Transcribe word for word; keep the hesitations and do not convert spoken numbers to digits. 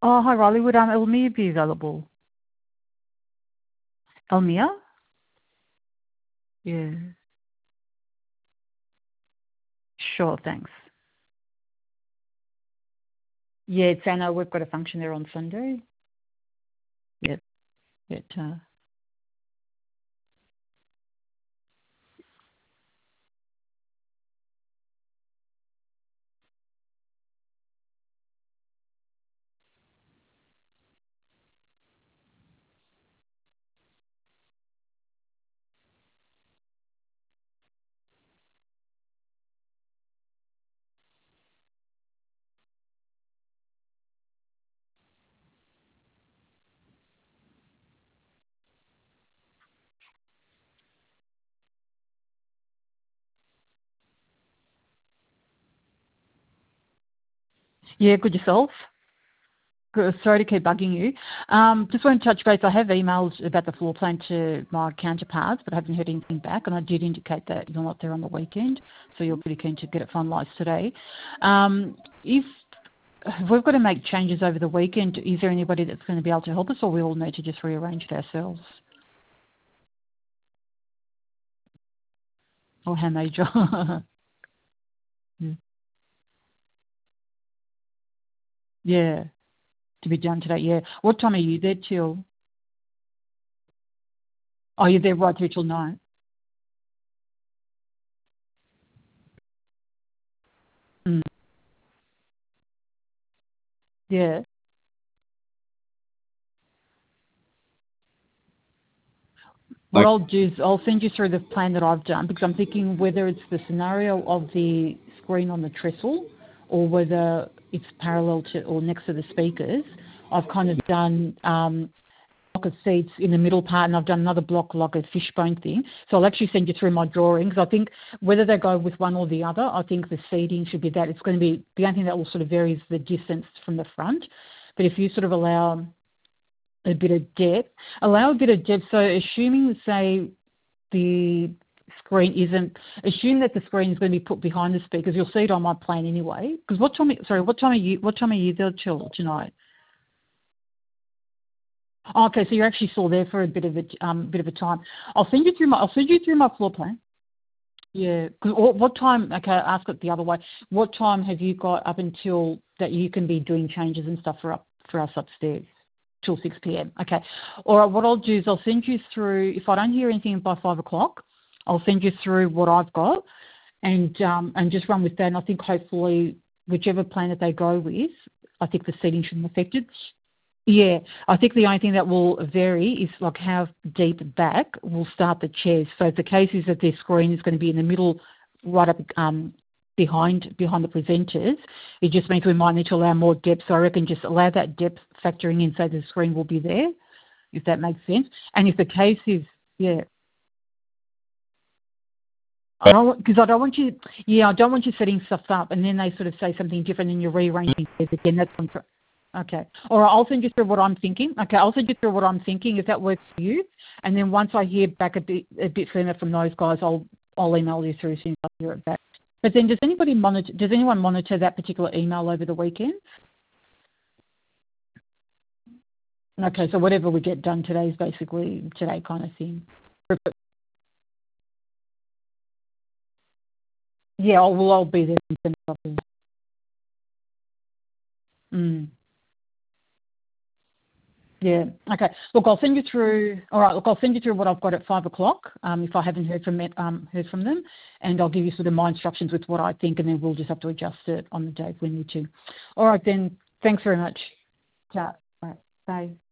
Oh, hi, Riley. Would um, Elmia be available? Elmia? Yeah. Sure, thanks. Yeah, it's Anna. We've got a function there on Sunday. Yep. It, uh, yeah, good yourself. Good. Sorry to keep bugging you. Um, just want to touch base. I have emailed about the floor plan to my counterparts, but I haven't heard anything back. And I did indicate that you're not there on the weekend, so you're pretty keen to get it finalised today. Um, if if we've got to make changes over the weekend, is there anybody that's going to be able to help us, or we all need to just rearrange it ourselves? Or how major? Yeah. Yeah, to be done today. Yeah. What time are you there till? Oh, you're there right through till nine. Mm. Yeah. What Like, I'll do is I'll send you through the plan that I've done because I'm thinking whether it's the scenario of the screen on the trestle or whether it's parallel to or next to the speakers. I've kind of done um, block of seats in the middle part, and I've done another block like a fishbone thing. So I'll actually send you through my drawings. I think whether they go with one or the other, I think the seating should be that. It's going to be the only thing that will sort of vary is the distance from the front. But if you sort of allow a bit of depth, allow a bit of depth. So assuming, say, the screen isn't, assume that the screen is going to be put behind the speakers. You'll see it on my plan anyway. Because what time? Sorry, what time are you? What time are you there till tonight? Oh, okay, so you're actually still there for a bit of a um, bit of a time. I'll send you through my I'll send you through my floor plan. Yeah. 'Cause what, what time? Okay, I'll ask it the other way. What time have you got up until that you can be doing changes and stuff for up for us upstairs? Till six p.m. Okay. All right. What I'll do is I'll send you through. If I don't hear anything by five o'clock, I'll send you through what I've got, and um, and just run with that. And I think hopefully whichever plan that they go with, I think the seating shouldn't affect it. Yeah, I think the only thing that will vary is like how deep back will start the chairs. So if the case is that their screen is going to be in the middle, right up um, behind behind the presenters, it just means we might need to allow more depth. So I reckon just allow that depth factoring in so the screen will be there, if that makes sense. And if the case is, yeah, I don't because I don't want you, yeah, I don't want you setting stuff up and then they sort of say something different and you're rearranging it again. That's on. Okay. All right, I'll send you through what I'm thinking. Okay, I'll send you through what I'm thinking if that works for you. And then once I hear back a bit a bit further from those guys, I'll I'll email you through as soon as I hear it back. But then does anybody monitor does anyone monitor that particular email over the weekend? Okay, so whatever we get done today is basically today kind of thing. Yeah, I'll, well, I'll be there. Mm. Yeah. Okay. Look, I'll send you through. All right. Look, I'll send you through what I've got at five o'clock. Um, if I haven't heard from it, um, heard from them, and I'll give you sort of my instructions with what I think, and then we'll just have to adjust it on the day if we need to. All right then. Thanks very much. Ciao. Bye. Bye.